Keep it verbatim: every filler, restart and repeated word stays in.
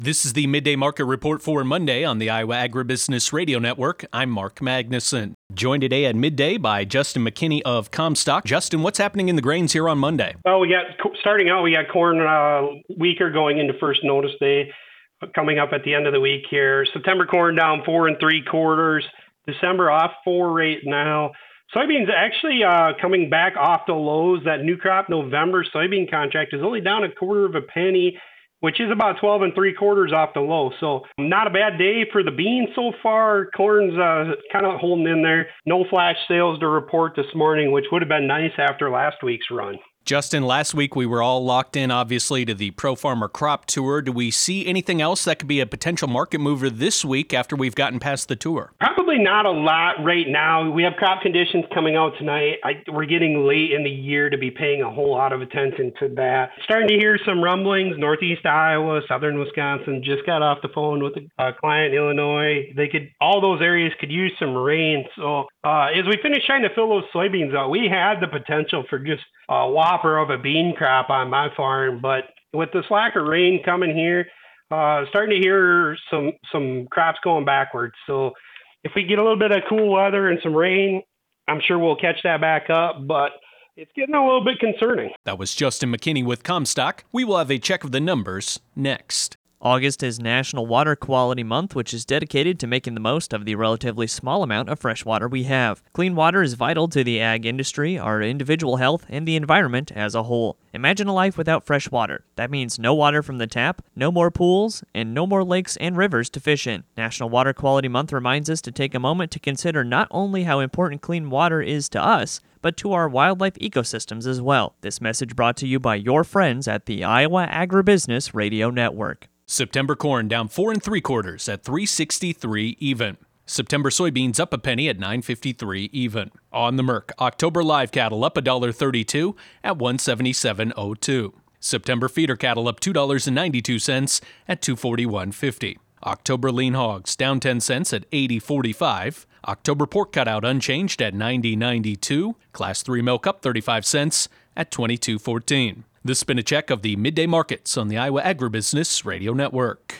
This is the Midday Market Report for Monday on the Iowa Agribusiness Radio Network. I'm Mark Magnuson. Joined today at midday by Justin McKinney of Comstock. Justin, what's happening in the grains here on Monday? Well, we got starting out, we got corn uh, weaker going into first notice day, coming up at the end of the week here. September corn down four and three quarters. December off four right now. Soybeans actually uh, coming back off the lows. That new crop November soybean contract is only down a quarter of a penny, which is about twelve and three quarters off the low. So not a bad day for the beans so far. Corn's uh, kind of holding in there. No flash sales to report this morning, which would have been nice after last week's run. Justin, last week we were all locked in, obviously, to the Pro Farmer Crop Tour. Do we see anything else that could be a potential market mover this week after we've gotten past the tour? Probably not a lot right now. We have crop conditions coming out tonight. I, we're getting late in the year to be paying a whole lot of attention to that. Starting to hear some rumblings. Northeast Iowa, southern Wisconsin, just got off the phone with a client in Illinois. They could, all those areas could use some rain. So uh, as we finish trying to fill those soybeans out, we had the potential for just a whopper of a bean crop on my farm. But with this lack of rain coming here, uh, starting to hear some some crops going backwards. So if we get a little bit of cool weather and some rain, I'm sure we'll catch that back up, but it's getting a little bit concerning. That was Justin McKinney with Comstock. We will have a check of the numbers next. August is National Water Quality Month, which is dedicated to making the most of the relatively small amount of fresh water we have. Clean water is vital to the ag industry, our individual health, and the environment as a whole. Imagine a life without fresh water. That means no water from the tap, no more pools, and no more lakes and rivers to fish in. National Water Quality Month reminds us to take a moment to consider not only how important clean water is to us, but to our wildlife ecosystems as well. This message brought to you by your friends at the Iowa Agribusiness Radio Network. September corn down four and three quarters at three sixty-three even. September soybeans up a penny at nine fifty-three even. On the Merc, October live cattle up one dollar thirty-two at one seventy-seven oh two. September feeder cattle up two dollars and ninety-two cents at two forty-one fifty. October lean hogs down ten cents at eighty forty-five. October pork cutout unchanged at ninety ninety-two. Class three milk up thirty-five cents at twenty-two fourteen. This has been a check of the midday markets on the Iowa Agribusiness Radio Network.